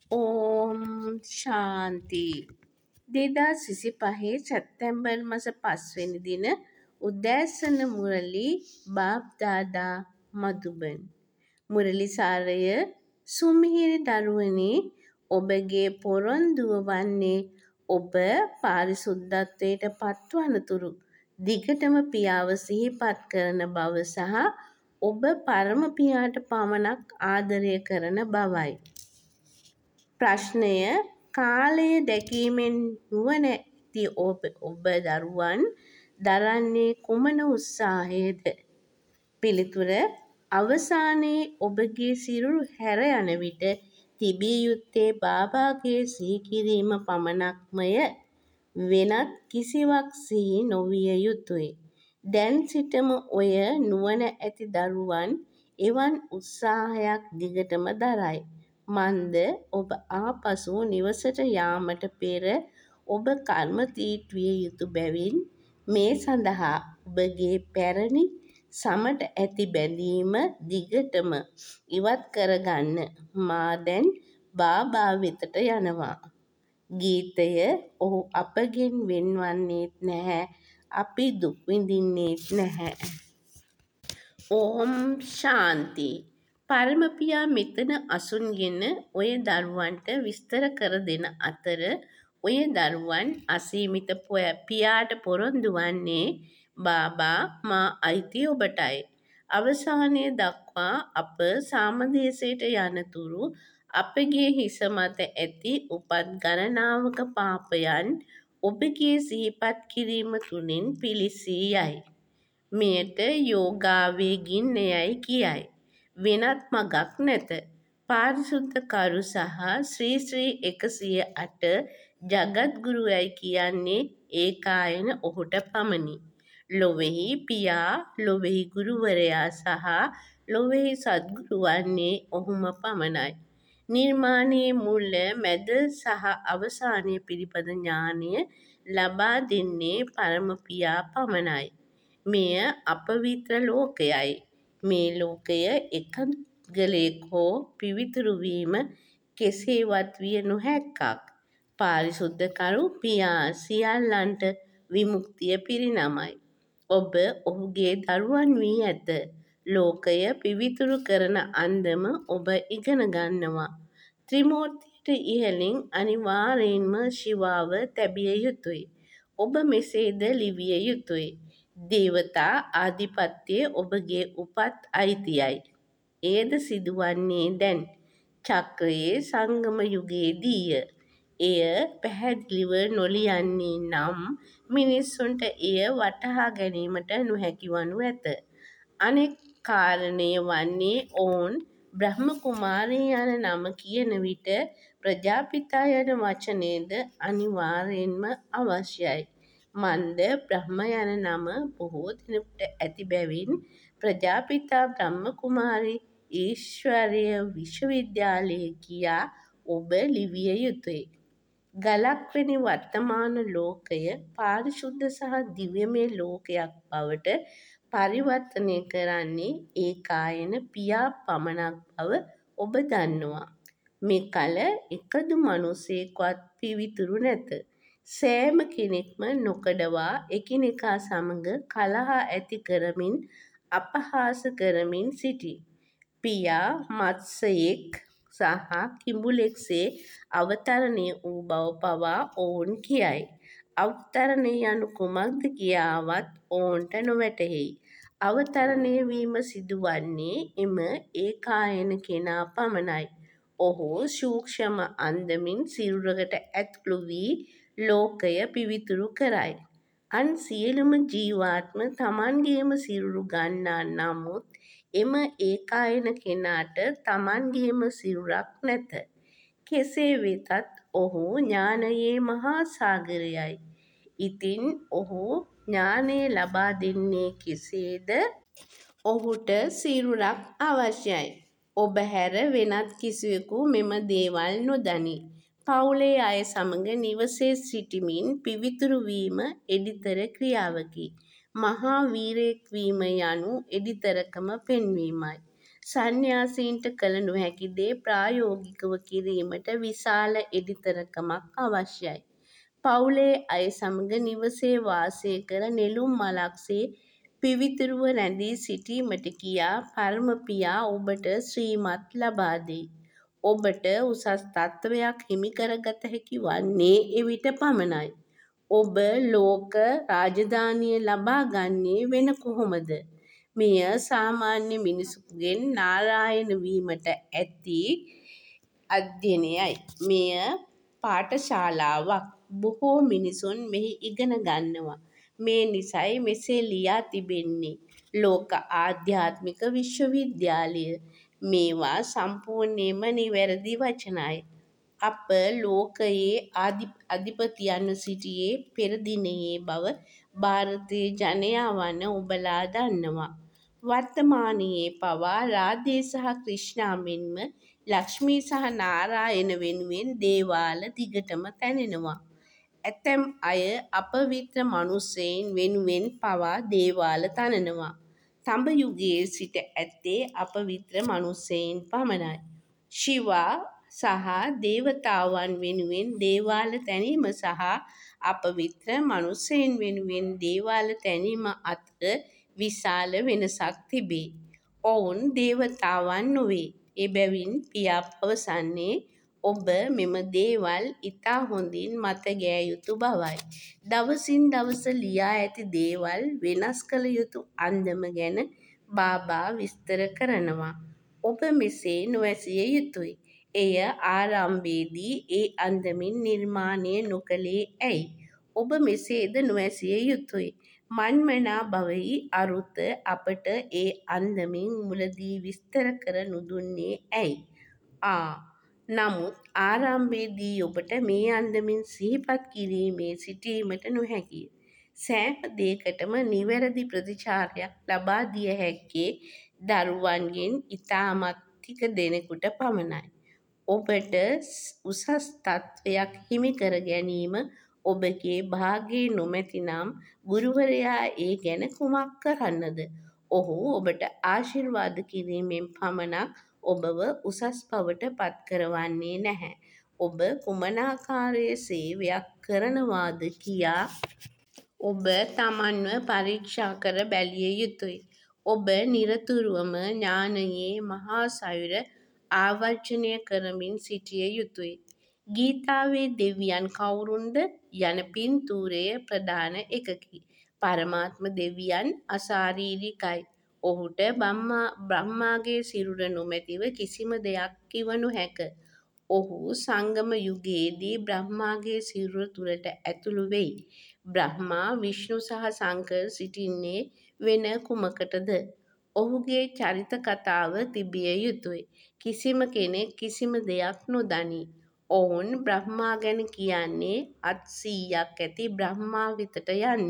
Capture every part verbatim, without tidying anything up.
ඕම් ශාන්ති. දෙදස් විසිපහේ සැප්තැම්බර් මස පස්වෙනි දින උදෑසන මුරලි බාප්දාදා මදුබන්. මුරලි සාරය සුමිහිරි දරුවනි, ඔබගේ පොරොන්දුව වන්නේ ඔබ පාරිශුද්ධත්වයට පත්වනතුරු දිගටම පියාව සිහිපත් කරන බව සහ ඔබ පරම පියාට පමණක් ආදරය කරන බවයි. ප්‍රශ්නය: කාලය දැකීමෙන් නුවණැති ඔබ දරුවන් දරන්නේ කුමන උත්සාහයද? පිළිතුර: අවසානයේ ඔබගේ සිරුරු හැර යන විට තිබිය යුත්තේ බාබාගේ සිහිකිරීම පමණක්මය. වෙනත් කිසිවක් සිහි නොවිය යුතුයි. දැන් සිටම ඔය නුවණ ඇති දරුවන් එවන් උත්සාහයක් දිගටම දරයි. මන්ද ඔබ ආපසු නිවසට යාමට පෙර ඔබ කර්ම තීට්ටුවිය යුතු බැවින් මේ සඳහා ඔබගේ පැරණි සමට ඇති බැඳීම දිගටම ඉවත් කරගන්න මා දැන් බාබා වෙතට යනවා. ගීතය: ඔහු අපගෙන් වෙන්වන්නේත් නැහැ, අපි දුක් විඳින්නෙත් නැහැ. ඕම් ශාන්ති. පරමපියා මෙතන අසුන්ගෙන ඔය දරුවන්ට විස්තර කර දෙන අතර ඔය දරුවන් අසීමිත පියාට පොරොන්දු වන්නේ බාබා, මා අයිති ඔබටයි. අවසානය දක්වා අප සාමදේශයට යනතුරු අපගේ හිස මත ඇති උපත් ගණනාවක පාපයන් ඔබගේ සිහිපත් කිරීම තුළින් පිළිසී යයි. මෙයට යෝගාවේ ගින්න යැයි කියයි. වෙනත් මගක් නැත. පාරිශුද්ධ කරු සහ ශ්‍රී ශ්‍රී එකසිය අට ජගත්ගුරු යැයි කියන්නේ ඒකායන ඔහුට පමණි. ලොවෙහි පියා, ලොවෙහි ගුරුවරයා සහ ලොවෙහි සද්ගුරු වන්නේ ඔහුම පමණයි. නිර්වාණයේ මුල, මැද සහ අවසානය පිළිබඳ ඥානය ලබා දෙන්නේ පරමපියා පමණයි. මෙය අපවිත්‍ර ලෝකයයි. මේ ලෝකය එක පුද්ගලයෙක් හෝ පිවිතුරු වීම කෙසේවත් විය නොහැක්කක්. පාරිශුද්ධ කරු පියා සියල්ලන්ට විමුක්තිය පිරිනමයි. ඔබ ඔහුගේ දරුවන් වී ඇත. ලෝකය පිවිතුරු කරන අන්දම ඔබ ඉගෙන ගන්නවා. ත්‍රිමූර්තියට ඉහළින් අනිවාර්යයෙන්ම ශිවාව තැබිය යුතුයි. ඔබ මෙසේද ලිවිය යුතුයි. දේවතා ආධිපත්‍යය ඔබගේ උපත් අයිතියයි. එයද සිදුවන්නේ දැන් චක්‍රයේ සංගම යුගයේදීය. එය පැහැදිලිව නොලියන්නේ නම් මිනිස්සුන්ට එය වටහා ගැනීමට නොහැකි වනු ඇත. අනෙක් කාරණය වන්නේ ඔවුන් බ්‍රහ්ම කුමාරී යන නම කියන විට ප්‍රජාපිතා යන වචනයද අනිවාර්යයෙන්ම අවශ්‍යයි. මන්ද බ්‍රහ්ම යන නම බොහෝ දෙනෙකුට ඇති බැවින් ප්‍රජාපිතා බ්‍රහ්ම කුමාරී ඊශ්වරීය විශ්වවිද්‍යාලයේ කියා ඔබ ලිවිය යුතුයි. ගලක් වැනි වර්තමාන ලෝකය පාරිශුද්ධ සහ දිව්‍යමය ලෝකයක් බවට පරිවර්තනය කරන්නේ ඒකායන පියා පමණක් බව ඔබ දන්නවා. මෙකල එකදු මනුෂ්‍යයෙක්වත් පිවිතුරු නැත. සෑම කෙනෙක්ම නොකඩවා එකිනෙකා සමග කලහ ඇති කරමින් අපහාස කරමින් සිටී. පියා මත්ස්‍යයෙක් සහ කිඹුලෙක් සේ අවතරණය වූ බව පවා ඔවුන් කියයි. අවතරණය යනු කුමක්ද කියාවත් ඔවුන්ට නොවැටහෙයි. අවතරණය වීම සිදුවන්නේ එම ඒකායන කෙනා පමණයි. ඔහු සූක්ෂම අන්දමින් සිරුරකට ඇතුළු වී ලෝකය පිවිතුරු කරයි. අන් සියලුම ජීවාත්ම තමන්ගේම සිරුරු ගන්නා නමුත් එම ඒකායන කෙනාට තමන්ගේම සිරුරක් නැත. කෙසේ වෙතත් ඔහු ඥානයේ මහා සාගරයයි. ඉතින් ඔහු ඥානය ලබා දෙන්නේ කෙසේද? ඔහුට සිරුරක් අවශ්‍යයි. ඔබ හැර වෙනත් කිසිවෙකු මෙම දේවල් නොදනී. පවුලේ අය සමග නිවසේ සිටිමින් පිවිතුරු වීම එඩිතර ක්‍රියාවකි. මහා වීරයෙක් වීම යනු එඩිතරකම පෙන්වීමයි. සන්න්‍යාසීන්ට කළ නොහැකි දේ ප්‍රායෝගිකව කිරීමට විශාල එඩිතරකමක් අවශ්‍යයි. පවුලේ අය සමග නිවසේ වාසය කර නෙළුම් මලක්සේ පිවිතුරුව රැඳී සිටීමට කියා පරමපියා ඔබට ශ්‍රීමත් ලබා දෙයි. ඔබට උසස් තත්ත්වයක් හිමිකරගත හැකි වන්නේ එවිට පමණයි. ඔබ ලෝක රාජධානිය ලබා ගන්නේ වෙන කොහොමද? මෙය සාමාන්‍ය මිනිසෙකුගෙන් නාරායන වීමට ඇති අධ්‍යයනයයි. මෙය පාඨශාලාවක්. බොහෝ මිනිසුන් මෙහි ඉගෙන ගන්නවා. මේ නිසයි මෙසේ ලියා තිබෙන්නේ. ලෝක ආධ්‍යාත්මික විශ්වවිද්‍යාලය. මේවා සම්පූර්ණයෙන්ම නිවැරදි වචනයි. අප ලෝකයේ අධිපතියන්ව සිටියේ පෙර දිනයේ බව භාරතීය ජනයා වන ඔබලා දන්නවා. වර්තමානයේ පවා රාධේ සහ ක්‍රිෂ්ණා මෙන්ම ලක්ෂ්මී සහ නාරායන වෙනුවෙන් දේවාල දිගටම තැනෙනවා. ඇතැම් අය අපවිත්‍ර මනුෂ්‍යයන් වෙනුවෙන් පවා දේවාල තනනවා. තඹ යුගයේ සිට ඇත්තේ අපවිත්‍ර මනුෂ්‍යයන් පමණයි. ශිවා සහ දේවතාවන් වෙනුවෙන් දේවාල තැනීම සහ අපවිත්‍ර මනුෂ්‍යයන් වෙනුවෙන් දේවාල තැනීම අතර විශාල වෙනසක් තිබේ. ඔවුන් දේවතාවන් නොවේ. එබැවින් පියා පවසන්නේ ඔබ මෙම දේවල් ඉතා හොඳින් මතගෑ යුතු බවයි. දවසින් දවස ලියා ඇති දේවල් වෙනස් කළ යුතු අන්දම ගැන බාබා විස්තර කරනවා. ඔබ මෙසේ නොවැසිය යුතුයි. එය ආරම්භයේදී ඒ අන්දමින් නිර්මාණය නොකළේ ඇයි? ඔබ මෙසේද නොවැසිය යුතුයි. මන්මනා භවයෙහි අරුත අපට ඒ අන්දමින් මුලදී විස්තර කර නොදුන්නේ ඇයි? ආ නමුත් ආරම්භයේදී ඔබට මේ අන්දමින් සිහිපත් කිරීමේ සිටීමට නොහැකිය. සෑම දෙයකටම නිවැරදි ප්‍රතිචාරයක් ලබා දිය හැක්කේ දරුවන්ගෙන් ඉතාමත් ටික දෙනෙකුට පමණයි. ඔබට උසස් තත්ත්වයක් හිමිකර ගැනීම ඔබගේ භාගයේ නොමැති නම් ගුරුවරයා ඒ ගැන කුමක් කරන්නද? ඔහු ඔබට ආශිර්වාද කිරීමෙන් පමණක් ඔබව උසස් පවට පත් කරවන්නේ නැහැ. ඔබ කුමනාකාරයේ සේවයක් කරනවාද කියා ඔබ තමන්ව පරීක්ෂා කර බැලිය යුතුයි. ඔබ නිරතුරුවම ඥානයේ මහා සයුර ආවර්ජනය කරමින් සිටිය යුතුයි. ගීතාවේ දෙවියන් කවුරුන්ද යන පින්තූරය ප්‍රධාන එකකි. පරමාත්ම දෙවියන් අශාරීරිකයි. ඔහුට බ්‍රහ්මාගේ සිරුර නොමැතිව කිසිම දෙයක් කිව නොහැක. ඔහු සංගම යුගයේදී බ්‍රහ්මාගේ සිරුර තුළට ඇතුළු වෙයි. බ්‍රහ්මා, විෂ්ණු සහ සංකර් සිටින්නේ වෙන කුමකටද? ඔහුගේ චරිත කතාව තිබිය යුතුයි. කිසිම කෙනෙක් කිසිම දෙයක් නොදනී. ඔවුන් බ්‍රහ්මා ගැන කියන්නේ අත් සීයක් ඇති බ්‍රහ්මා වෙතට යන්න.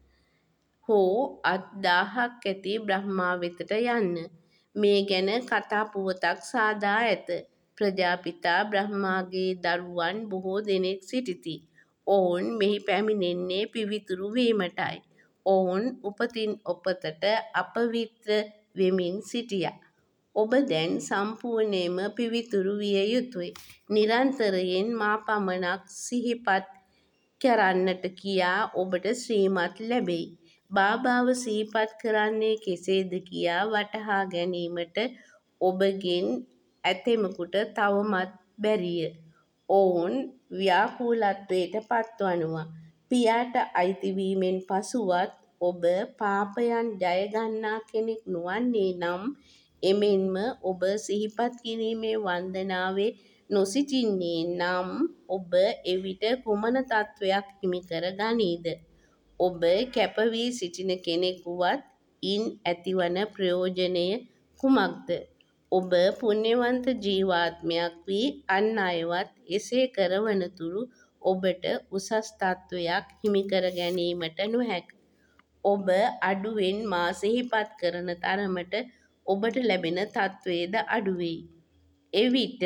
හෝ අත් දාහක් ඇති බ්‍රහ්මා වෙතට යන්න. මේ ගැන කතා පුවතක් සාදා ඇත. ප්‍රජාපිතා බ්‍රහ්මාගේ දරුවන් බොහෝ දෙනෙක් සිටිති. ඔවුන් මෙහි පැමිණෙන්නේ පිවිතුරු වීමටයි. ඔවුන් උපතින් උපතට අපවිත්‍ර වෙමින් සිටියා. ඔබ දැන් සම්පූර්ණයෙන්ම පිවිතුරු විය යුතුයි. නිරන්තරයෙන් මා පමණක් සිහිපත් කරන්නට කියා ඔබට ශ්‍රීමත් ලැබෙයි. බාබාව සිහිපත් කරන්නේ කෙසේද කියා වටහා ගැනීමට ඔබගෙන් ඇතැමෙකුට තවමත් බැරිය. ඔවුන් ව්‍යාකූලත්වයට පත්වනවා. පියාට අයිතිවීමෙන් පසුවත් ඔබ පාපයන් ජයගන්නා කෙනෙක් නොවන්නේ නම් එමෙන්ම ඔබ සිහිපත් කිරීමේ වන්දනාවේ නොසිටින්නේ නම් ඔබ එවිට කුමන තත්ත්වයක් හිමිකර ගනීද? ඔබ කැප වී සිටින කෙනෙකු වත් ඉන් ඇතිවන ප්‍රයෝජනය කුමක්ද? ඔබ පුණ්‍යවන්ත ජීවාත්මයක් වී අන් අයවත් එසේ කරවනතුරු ඔබට උසස් තත්ත්වයක් හිමිකර ගැනීමට නොහැක. ඔබ අඩුවෙන් මා සිහිපත් කරන තරමට ඔබට ලැබෙන තත්ත්වයද අඩු වෙයි. එවිට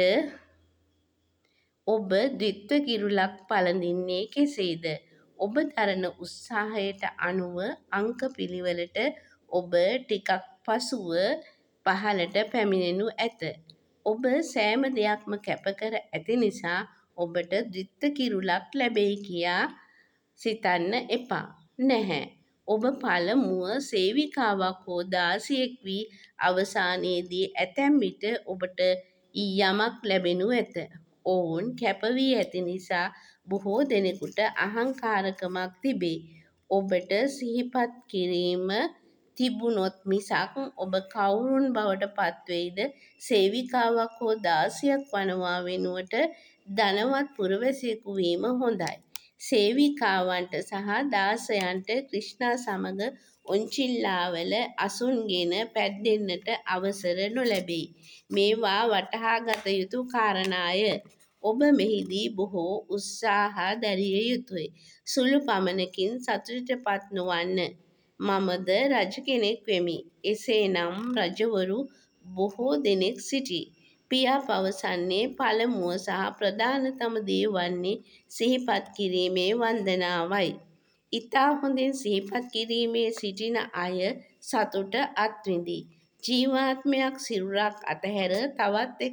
ඔබ ද්විත්ව කිරුළක් පළඳින්නේ කෙසේද? ඔබ දරන උත්සාහයට අනුව අංක පිළිවෙලට ඔබ ටිකක් පසුව පහළට පැමිණෙනු ඇත. ඔබ සෑම දෙයක්ම කැපකර ඇති නිසා ඔබට ද්විත්ව කිරුළක් ලැබෙයි කියා සිතන්න එපා. නැහැ. ඔබ පළමුව සේවිකාවක් හෝ දාසියෙක් වී අවසානයේදී ඇතැම් විට ඔබට යමක් ලැබෙනු ඇත. ඔවුන් කැපවී ඇති නිසා බොහෝ දෙනෙකුට අහංකාරකමක් තිබේ. ඔබට සිහිපත් කිරීම තිබුණොත් මිසක් ඔබ කවුරුන් බවට පත්වෙයිද සේවිකාවක් හෝ දාසියක් වනවා වෙනුවට ධනවත් පුරවැසියෙකු වීම හොඳයි. සේවිකාවන්ට සහ දාසයන්ට ක්‍රිෂ්ණා සමග ඔන්චිල්ලාවල අසුන්ගෙන පැද්දෙන්නට අවසර නොලැබෙයි. මේවා වටහා ගත යුතු කාරණාය. ඔබ මෙහිදී බොහෝ උත්සාහ දැරිය යුතුයි. සුළු පමණකින් සතුටට පත් නොවන්න. මමද රජ කෙනෙක් වෙමි. එසේනම් රජවරු බොහෝ දෙනෙක් සිටී. පියා පවසන්නේ පළමුව සහ ප්‍රධානතම දේ වන්නේ සිහිපත් කිරීමේ වන්දනාවයි. ඉතා හොඳින් සිහිපත් කිරීමේ සිටින අය සතුට අත්විඳී. ජීවාත්මයක් සිරුරක් අතහැර තවත් එකක්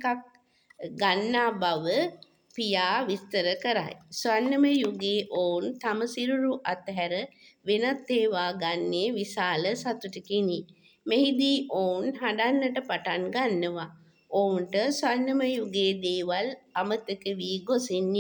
ගන්නා බව පියා විස්තර කරයි. ස්වර්ණමය යුගයේ ඔවුන් තම සිරුරු අතහැර වෙනත් ඒවා ගන්නේ විශාල සතුටකිනි. මෙහිදී ඔවුන් හඬන්නට පටන් ගන්නවා. ඔවුන්ට ස්වර්ණමය යුගයේ දේවල් අමතක වී ගොසින්ය.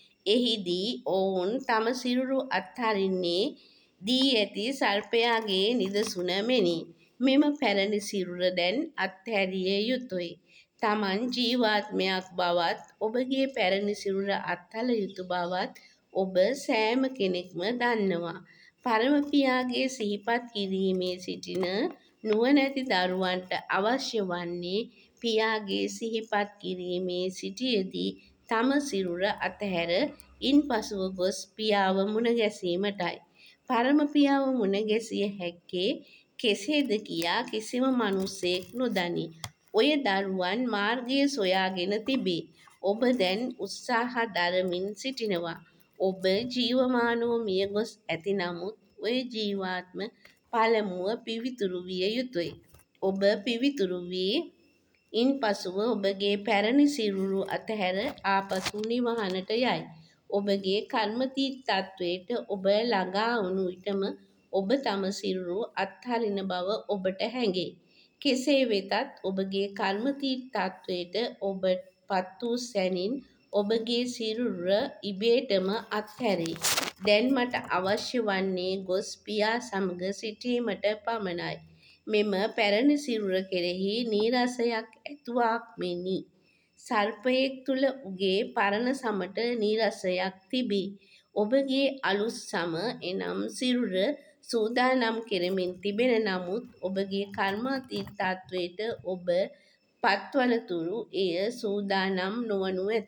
එහිදී ඔවුන් තම සිරුරු අත්හරින්නේ දී ඇති සර්පයාගේ නිදසුන මෙනි. මෙම පැරණි සිරුර දැන් අත්හැරිය යුතුයි. තමන් ජීවාත්මයක් බවත් ඔබගේ පැරණි සිරුර අත්හළ යුතු බවත් ඔබ සෑම කෙනෙක්ම දන්නවා. පරමපියාගේ සිහිපත් කිරීමේ සිටින නුවණැති දරුවන්ට අවශ්‍ය වන්නේ පියාගේ සිහිපත් කිරීමේ සිටියදී තම සිරුර අතහැර ඉන්පසුව ගොස් පියාව මුණගැසීමටයි. පරමපියාව මුණගැසිය හැක්කේ කෙසේද කියා කිසිම මනුස්සයෙක් නොදනී. ඔය දරුවන් මාර්ගය සොයාගෙන තිබේ. ඔබ දැන් උත්සාහ දරමින් සිටිනවා. ඔබ ජීවමානව මියගොස් ඇති නමුත් ඔය ජීවාත්ම පළමුව පිවිතුරු විය යුතුයි. ඔබ පිවිතුරු වී ඉන්පසුව ඔබගේ පැරණි සිරුරු අතහැර ආපසු නිවහනට යයි. ඔබගේ කර්මතීර්ථත්වයට ඔබ ළඟා වුණු විටම ඔබ තම සිරුරු අත්හරින බව ඔබට හැඟේ. කෙසේ වෙතත් ඔබගේ කර්මතීර්ථත්වයට ඔබ පත් වූ සැනින් ඔබගේ සිරුර ඉබේටම අත්හැරේ. දැන් මට අවශ්‍ය වන්නේ ගොස් පියා සමග සිටීමට පමණයි. මෙම පැරණි සිරුර කෙරෙහි නීරසයක් ඇතුවාක් මෙනි. සර්පයෙක් තුළ උගේ පරණ සමට නීරසයක් තිබේ. ඔබගේ අලුත් සම එනම් සිරුර සූදානම් කෙරෙමින් තිබෙන නමුත් ඔබගේ කර්මාතීතත්වයට ඔබ පත්වනතුරු එය සූදානම් නොවනු ඇත.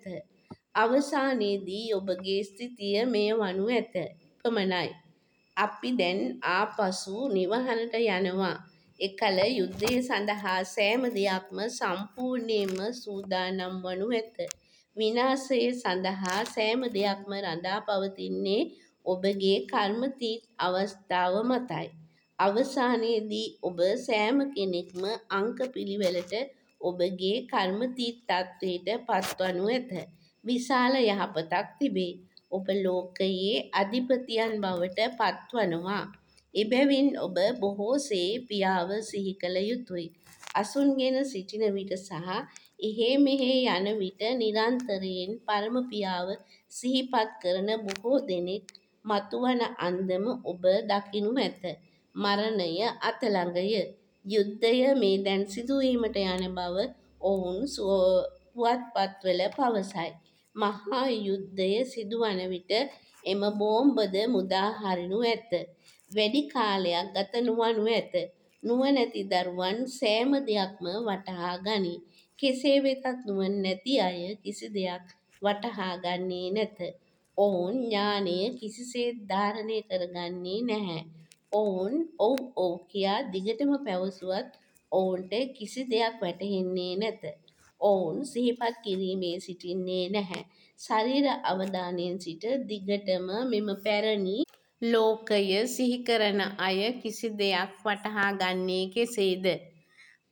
අවසානයේදී ඔබගේ ස්ථිතිය මෙය වනු ඇත. පමණයි. අපි දැන් ආපසු නිවහනට යනවා. එකල යුද්ධය සඳහා සෑම දෙයක්ම සම්පූර්ණයෙන්ම සූදානම් වනු ඇත. විනාශය සඳහා සෑම දෙයක්ම රඳා පවතින්නේ ඔබගේ කර්මතීර්ථ අවස්ථාව මතයි. අවසානයේදී ඔබ සෑම කෙනෙක්ම අංක පිළිවෙලට ඔබගේ කර්මතීර්ථත්වයට පත්වනු ඇත. විශාල යහපතක් තිබේ. ඔබ ලෝකයේ අධිපතියන් බවට පත්වනවා. එබැවින් ඔබ බොහෝසේ පියාව සිහි කළ යුතුයි. අසුන්ගෙන සිටින විට සහ එහෙ මෙහෙ යන විට නිරන්තරයෙන් පරමපියාව සිහිපත් කරන බොහෝ දෙනෙක් මතුවන අන්දම ඔබ දකිනු ඇත. මරණය අත ළඟය. යුද්ධය මේ දැන් සිදුවීමට යන බව ඔවුන් පුවත්පත්වල පවසයි. මහා යුද්ධය සිදුවන විට එම බෝම්බද මුදා හරිනු ඇත. වැඩි කාලයක් ගත නොවනු ඇත. නුවණැති දරුවන් සෑම දෙයක්ම වටහා ගනී. කෙසේ වෙතත් නුවණ නැති අය කිසි දෙයක් වටහා ගන්නේ නැත. ඔවුන් ඥානය කිසිසේත් ධාරණය කරගන්නේ නැහැ. ඔවුන් ඔව් ඔව් කියා දිගටම පැවසුවත් ඔවුන්ට කිසි දෙයක් වැටහෙන්නේ නැත. ඔවුන් සිහිපත් කිරීමේ සිටින්නේ නැහැ. ශරීර අවධානයෙන් සිට දිගටම මෙම පැරණි ලෝකය සිහි කරන අය කිසි දෙයක් වටහා ගන්නේ කෙසේද?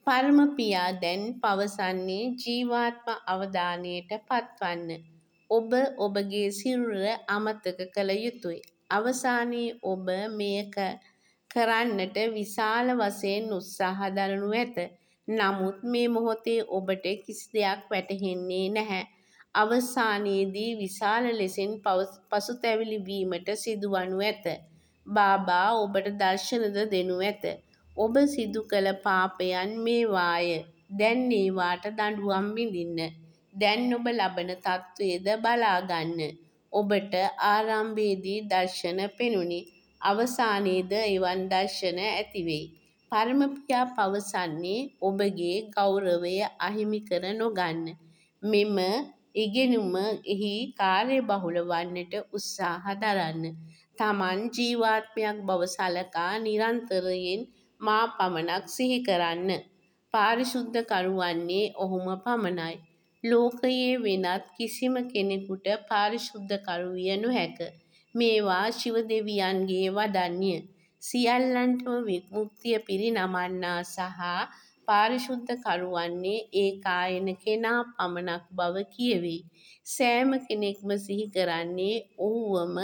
පරම පියා දැන් පවසන්නේ ජීවාත්ම අවධානයට පත්වන්න. ඔබ ඔබගේ සිරුර අමතක කළ යුතුයි. අවසානයේ ඔබ මෙය කරන්නට විශාල වශයෙන් උත්සාහ දරනු ඇත. නමුත් මේ මොහොතේ ඔබට කිසි දෙයක් වැටහෙන්නේ නැහැ. අවසානයේදී විශාල ලෙසින් පසුතැවිලි වීමට සිදුවනු ඇත. බාබා ඔබට දර්ශනද දෙනු ඇත. ඔබ සිදු කළ පාපයන් මේවාය. දැන් ඒවාට දඬුවම් විඳින්න. දැන් ඔබ ලබන තත්ත්වයද බලාගන්න. ඔබට ආරම්භයේදී දර්ශන පෙනුනි. අවසානයේද එවන් දර්ශන ඇතිවෙයි. පරම පියා පවසන්නේ ඔබගේ ගෞරවය අහිමි කර නොගන්න. මෙම ඉගෙනුම එහි කාර්යබහුල වන්නට උත්සාහ දරන්න. තමන් ජීවාත්මයක් බව සලකා නිරන්තරයෙන් මා පමණක් සිහි කරන්න. පාරිශුද්ධකරු වන්නේ ඔහුම පමණයි. ලෝකයේ වෙනත් කිසිම කෙනෙකුට පාරිශුද්ධකරු විය නොහැක. මේවා ශිව දෙවියන්ගේ වදන්ය. සියල්ලන්ටම විමුක්තිය පිරිනමන්නා සහ පාරිශුද්ධකරු වන්නේ ඒකායන කෙනා පමණක් බව කියවෙයි. සෑම කෙනෙක්ම සිහි කරන්නේ ඔහුවම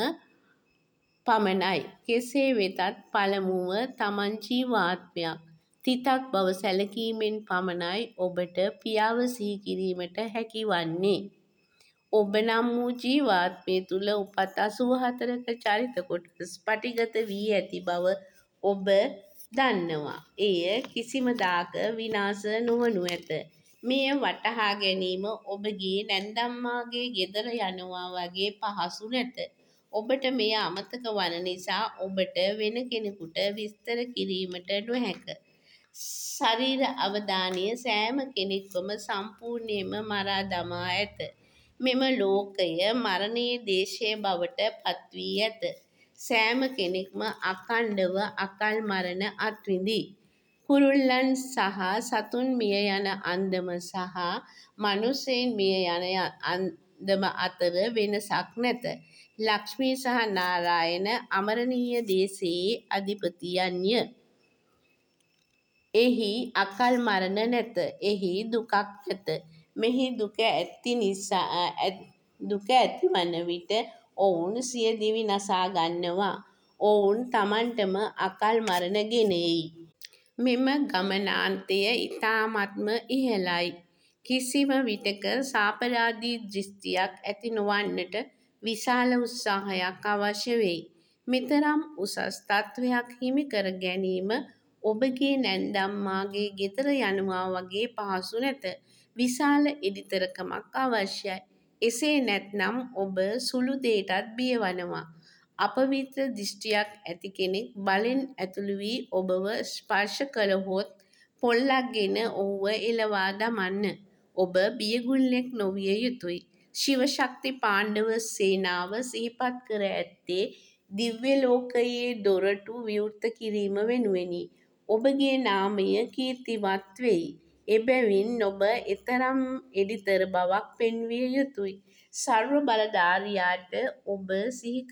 පමණයි. කෙසේ වෙතත් පළමුව තමන් ජීවාත්මයක්, තිතක් බව සැලකීමෙන් පමණයි ඔබට පියාව සිහි කිරීමට හැකිවන්නේ. ඔබ නම් වූ ජීවාත්මය තුළ උපත් අසූ හතරක චරිත කොටස් පටිගත වී ඇති බව ඔබ දන්නවා. එය කිසිමදාක විනාශ නොවනු ඇත. මෙය වටහා ගැනීම ඔබගේ නැන්දම්මාගේ ගෙදර යනවා වගේ පහසු නැත. ඔබට මෙය අමතක වන නිසා ඔබට වෙන කෙනෙකුට විස්තර කිරීමට නොහැක. ශරීර අවධානය සෑම කෙනෙක්වම සම්පූර්ණයෙන්ම මරා දමා ඇත. මෙම ලෝකය මරණයේ දේශය බවට පත්වී ඇත. සෑම කෙනෙක්ම අඛණ්ඩව අකල් මරණ අත්විඳී. කුරුල්ලන් සහ සතුන් මිය යන අන්දම සහ මනුෂ්‍යයන් මිය යන අන්දම අතර වෙනසක් නැත. ලක්ෂ්මී සහ නාරායන අමරණීය දේශයේ අධිපතියන්ය. එහි අකල් මරණ නැත. එහි දුකක් නැත. මෙහි දුක ඇති නිසා දුක ඇතිවන විට ඔවුන් සිය දිවි නසා ගන්නවා. ඔවුන් තමන්ටම අකල් මරණ ගෙන එයි. මෙම ගමනාන්තය ඉතාමත්ම ඉහළයි. කිසිම විටෙක සාපරාධී දෘෂ්ටියක් ඇති නොවන්නට විශාල උත්සාහයක් අවශ්‍ය වෙයි. මෙතරම් උසස් තත්ත්වයක් හිමි කර ගැනීම ඔබගේ නැන්දම්මාගේ ගෙදර යනවා වගේ පහසු නැත. විශාල එඩිතරකමක් අවශ්‍යයි. එසේ නැත්නම් ඔබ සුළු දේටත් බියවනවා. අපවිත්‍ර දෘෂ්ටියක් ඇති කෙනෙක් බලෙන් ඇතුළු වී ඔබව ස්පර්ශ කළහොත් පොල්ලක් ගෙන ඔහුව එලවා දමන්න. ඔබ බියගුල්ලෙක් නොවිය යුතුයි. ශිව ශක්ති පාණ්ඩව සේනාව සිහිපත් කර ඇත්තේ දිව්‍ය ලෝකයේ දොරටු විවෘත කිරීම වෙනුවෙනි. ඔබගේ නාමය කීර්තිවත් වෙයි. එබැවින් ඔබ එතරම් එඩිතර බවක් පෙන්විය යුතුයි. සර්ව බලධාරියාට ඔබ සිහි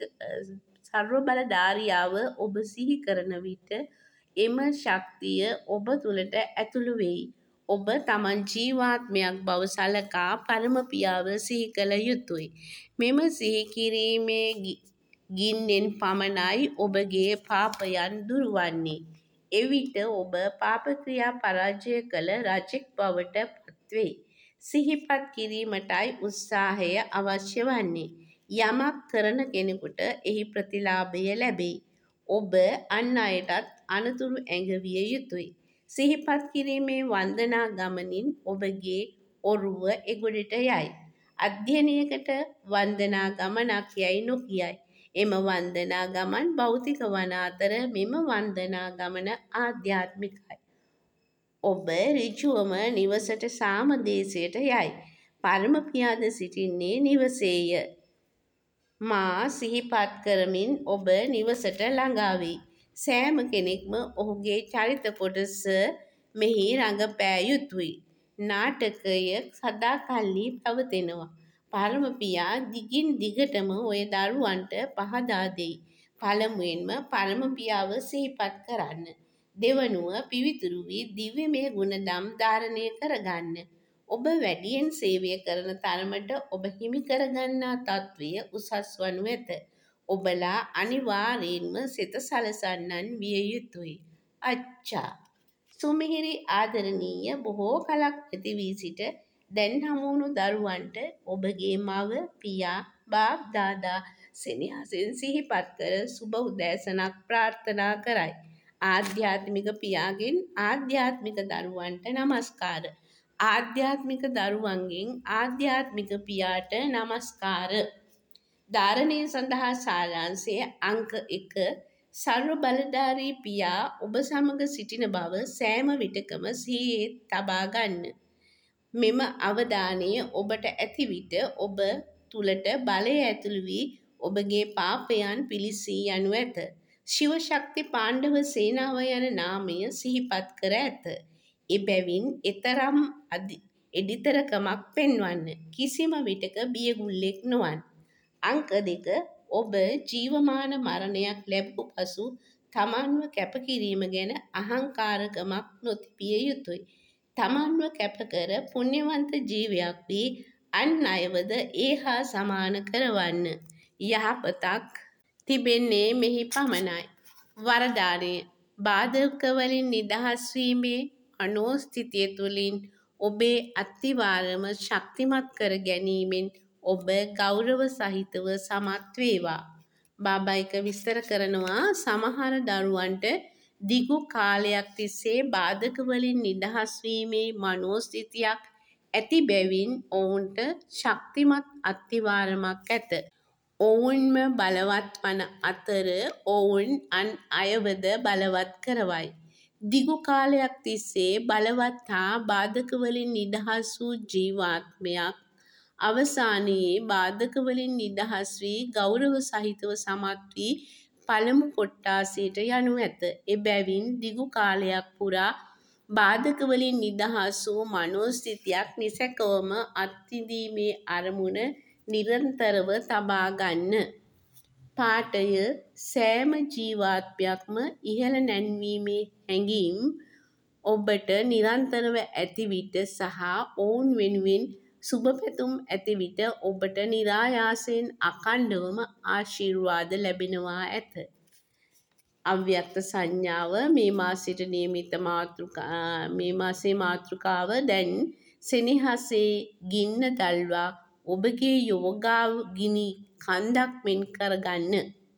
සර්ව බලධාරියාව ඔබ සිහි කරන විට එම ශක්තිය ඔබ තුළට ඇතුළු වෙයි. ඔබ තමන් ජීවාත්මයක් බව සලකා පරම පියාව සිහි කළ යුතුයි. මෙම සිහි කිරීමේ ගින්නෙන් පමණයි ඔබගේ පාපයන් දුරුවන්නේ. එවිට ඔබ පාප ක්‍රියා පරාජය කළ රජෙක් බවට පත්වෙයි. සිහිපත් කිරීමටයි උත්සාහය අවශ්‍ය වන්නේ. යමක් කරන කෙනෙකුට එහි ප්‍රතිලාභය ලැබෙයි. ඔබ අන් අයටත් අනතුරු ඇඟවිය යුතුයි. සිහිපත් කිරීමේ වන්දනා ගමනින් ඔබගේ ඔරුව එගොඩට යයි. අධ්‍යයනයකට වන්දනා ගමනක් යැයි නොකියයි. එම වන්දනා ගමන් භෞතික වන අතර මෙම වන්දනා ගමන ආධ්‍යාත්මිකයි. ඔබ ඍජුවම නිවසට සාමදේශයට යයි. පරම පියාද සිටින්නේ නිවසේය. මා සිහිපත් කරමින් ඔබ නිවසට ළඟා වෙයි. සෑම කෙනෙක්ම ඔහුගේ චරිත කොටස මෙහි රඟපෑ යුතුයි. නාටකය සදාකල්හි පවතිනවා. පරම පියා දිගින් දිගටම ඔය දරුවන්ට පහදා දෙයි. පළමුවෙන්ම පරම පියාව සිහිපත් කරන්න. දෙවනුව පිවිතුරු වී දිව්‍යමය ගුණධම් ධාරණය කරගන්න. ඔබ වැඩියෙන් සේවය කරන තරමට ඔබ හිමි කරගන්නා තත්ත්වය උසස් වනු ඇත. ඔබලා අනිවාර්යයෙන්ම සිත සලසන්නන් විය යුතුයි. අච්චා. සුමිහිරි ආදරණීය බොහෝ කලක් ඇති වී සිට දැන් හමුවුණු දරුවන්ට ඔබගේ මව, පියා, බාප් දාදා සෙනෙහසින් සිහිපත් කර සුබ උදෑසනක් ප්‍රාර්ථනා කරයි. ආධ්‍යාත්මික පියාගෙන් ආධ්‍යාත්මික දරුවන්ට නමස්කාර. ආධ්‍යාත්මික දරුවන්ගෙන් ආධ්‍යාත්මික පියාට නමස්කාර. ධාරණය සඳහා සාරාංශය අංක එක. සර්ව බලධාරී පියා ඔබ සමග සිටින බව සෑම විටකම සිහියේ තබා ගන්න. මෙම අවධානය ඔබට ඇති විට ඔබ තුළට බලය ඇතුළු වී ඔබගේ පාපයන් පිළිසී යනු ඇත. ශිව ශක්ති පාණ්ඩව සේනාව යන නාමය සිහිපත් කර ඇත. එබැවින් එතරම් එඩිතරකමක් පෙන්වන්න. කිසිම විටක බියගුල්ලෙක් නොවන්. අංක දෙක. ඔබ ජීවමාන මරණයක් ලැබූ පසු තමන්ව කැපකිරීම ගැන අහංකාරකමක් නොතිබිය යුතුයි. තමන්ව කැපකර පුණ්‍යවන්ත ජීවයක් වී අන් අයවද ඒ හා සමාන කරවන්න. යහපතක් තිබෙන්නේ මෙහි පමණයි. වරදානය. බාධකවලින් නිදහස් වීමේ මනෝස්ථිතිය තුළින් ඔබේ අත්තිවාරම ශක්තිමත් කර ගැනීමෙන් ඔබ ගෞරව සහිතව සමත් වේවා. බාබා එක විස්තර කරනවා සමහර දරුවන්ට දිගු කාලයක් තිස්සේ බාධකවලින් නිදහස් වීමේ මනෝස්ථිතියක් ඇති බැවින් ඔවුන්ට ශක්තිමත් අත්තිවාරමක් ඇත. ඔවුන්ම බලවත් වන අතර ඔවුන් අන් අයවද බලවත් කරවයි. දිගු කාලයක් තිස්සේ බලවත් හා බාධකවලින් නිදහස් වූ ජීවාත්මයක් අවසානයේ බාධකවලින් නිදහස් වී ගෞරව සහිතව සමත් වී පළමු කොට්ටාසයට යනු ඇත. එබැවින් දිගු කාලයක් පුරා බාධකවලින් නිදහස් වූ මනෝස්ථිතියක් නිසැකවම අත්විඳීමේ අරමුණ නිරන්තරව තබා ගන්න. පාඨය සෑම ජීවාත්මයක්ම ඉහළ නැංවීමේ හැඟීම් ඔබට නිරන්තරව ඇති විට සහ ඔවුන් වෙනුවෙන් සුබ පැතුම් ඇති විට ඔබට නිරායාසයෙන් අඛණ්ඩවම ආශිර්වාද ලැබෙනවා ඇත. අව්‍යක්ත සංඥාව මේ මාසයට නියමිත මාතෘකා මේ මාසේ මාතෘකාව දැන් සෙනෙහසේ ගින්න දල්වා ඔබගේ යෝගාව ගිනි කන්දක් මෙන් කරගන්න.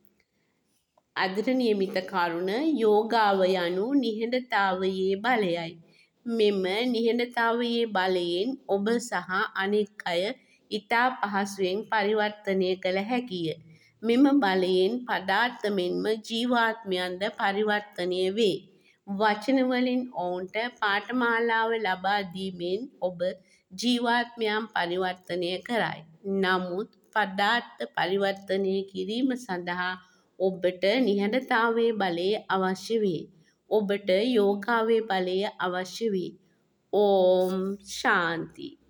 අදට නියමිත කරුණ යෝගාව යනු නිහඬතාවයේ බලයයි. මෙම නිහඬතාවයේ බලයෙන් ඔබ සහ අනෙක් අය ඉතා පහසුවෙන් පරිවර්තනය කළ හැකිය. මෙම බලයෙන් පදාර්ථ මෙන්ම ජීවාත්මයන්ද පරිවර්තනය වේ. වචන වලින් ඔවුන්ට පාඨමාලාව ලබා දීමෙන් ඔබ ජීවාත්මයන් පරිවර්තනය කරයි. නමුත් පදාර්ථ පරිවර්තනය කිරීම සඳහා ඔබට නිහඬතාවයේ බලය අවශ්‍ය වේ. ඔබට යෝගාවේ බලය අවශ්‍ය වේ. ඕම් ශාන්ති.